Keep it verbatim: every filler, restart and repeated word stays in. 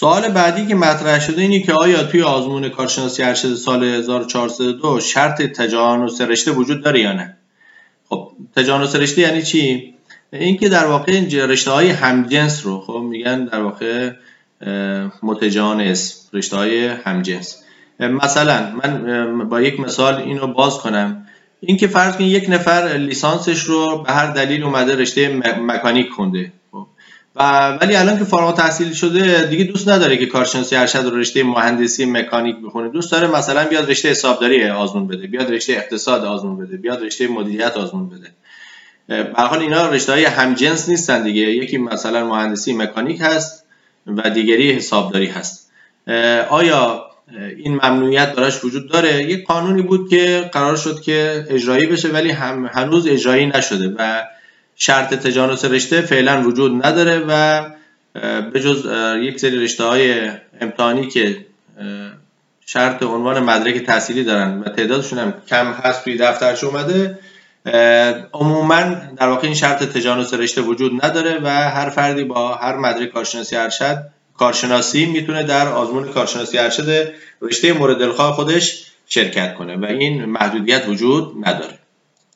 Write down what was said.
سوال بعدی که مطرح شده اینه که آیا توی آزمون کارشناسی ارشد سال هزار و چهارصد و دو شرط تجانس رشته وجود داره یا نه؟ خب تجانس رشته یعنی چی؟ این که در واقع رشته‌های همجنس رو خب میگن در واقع متجانس، رشته‌های همجنس. مثلا من با یک مثال اینو باز کنم، این که فرض کنید یک نفر لیسانسش رو به هر دلیل اومده رشته مکانیک خونده و ولی الان که فارغ التحصیل شده دیگه دوست نداره که کارشناسی ارشد رو رشته مهندسی مکانیک بخونه، دوست داره مثلا بیاد رشته حسابداری آزمون بده، بیاد رشته اقتصاد آزمون بده، بیاد رشته مدیریت آزمون بده. به هر حال اینا رشته‌های همجنس نیستن دیگه، یکی مثلا مهندسی مکانیک هست و دیگری حسابداری هست. آیا این ممنوعیت براش وجود داره؟ یک قانونی بود که قرار شد که اجرایی بشه ولی هم هنوز اجرایی نشده و شرط تجانس رشته فعلا وجود نداره و به جز یک سری رشته‌های امتحانی که شرط عنوان مدرک تحصیلی دارن و تعدادشون هم کم هست توی دفترش اومده، عموما در واقع این شرط تجانس رشته وجود نداره و هر فردی با هر مدرک کارشناسی ارشد کارشناسی میتونه در آزمون کارشناسی ارشد رشته مورد دلخواه خودش شرکت کنه و این محدودیت وجود نداره.